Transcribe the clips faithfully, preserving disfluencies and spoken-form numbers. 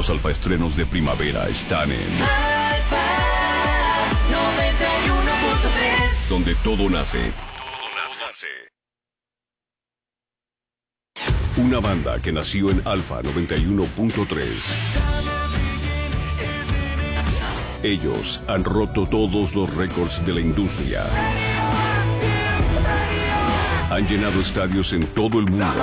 Los alfaestrenos de primavera están en Alfa noventa y uno punto tres, donde todo nace. Todo nace. Una banda que nació en Alfa noventa y uno punto tres. Ellos han roto todos los récords de la industria. Han llenado estadios en todo el mundo.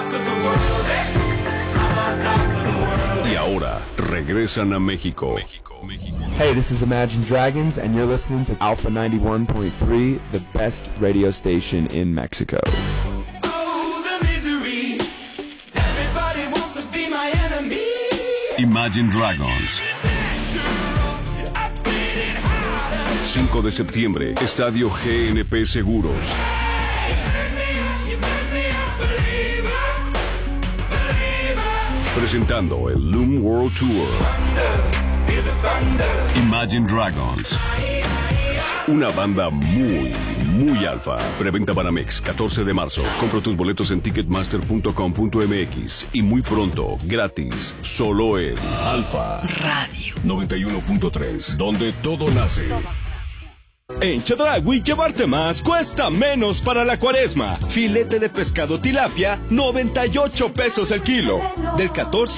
Y ahora regresan a México. Hey, this is Imagine Dragons, and you're listening to Alpha ninety-one point three, the best radio station in Mexico. oh, the misery, everybody wants to be my enemy. Imagine Dragons. cinco de septiembre, Estadio G N P Seguros. Presentando el Loom World Tour. Imagine Dragons. Una banda muy, muy alfa. Preventa Banamex, catorce de marzo. Compra tus boletos en ticketmaster punto com punto m x. Y muy pronto, gratis, solo en Alfa Radio noventa y uno punto tres, donde todo nace. En Chedraui, llevarte más cuesta menos para la cuaresma. Filete de pescado tilapia, noventa y ocho pesos el kilo. Del catorce